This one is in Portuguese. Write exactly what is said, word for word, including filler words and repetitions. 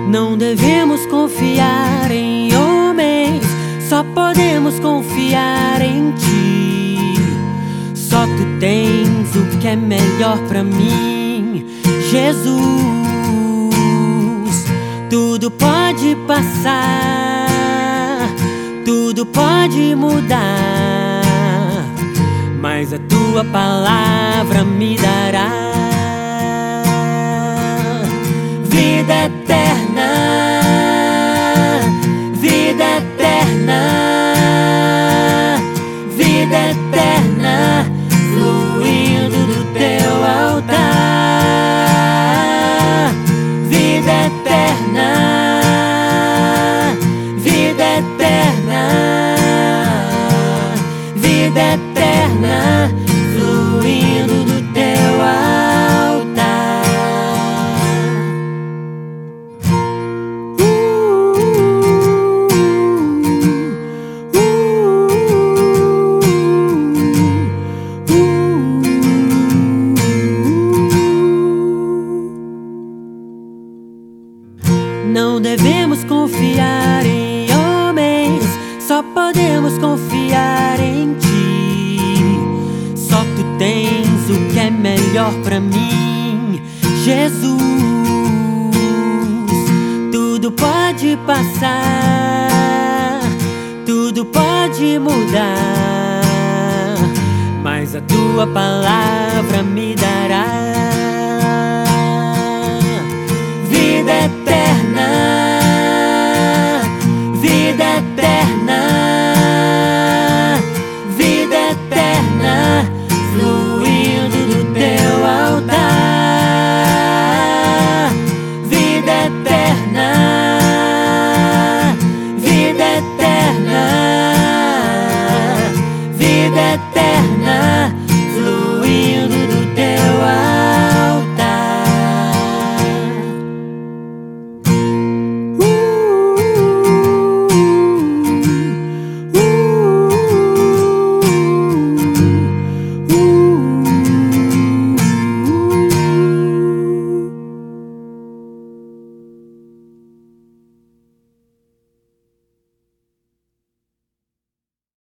Não devemos confiar em homens, só podemos confiar em Ti. Só Tu tens o que é melhor pra mim, Jesus. Tudo pode passar, tudo pode mudar, mas a Tua palavra me dará vida eterna, vida eterna, vida eterna, fluindo do Teu altar. Vida eterna, vida eterna, vida eterna, fluindo do Teu altar. Uh, uh, uh, uh, Não devemos confiar em homens, só podemos confiar em Ti. Só Tu tens o que é melhor pra mim, Jesus. Tudo pode passar, tudo pode mudar, mas a Tua palavra me dará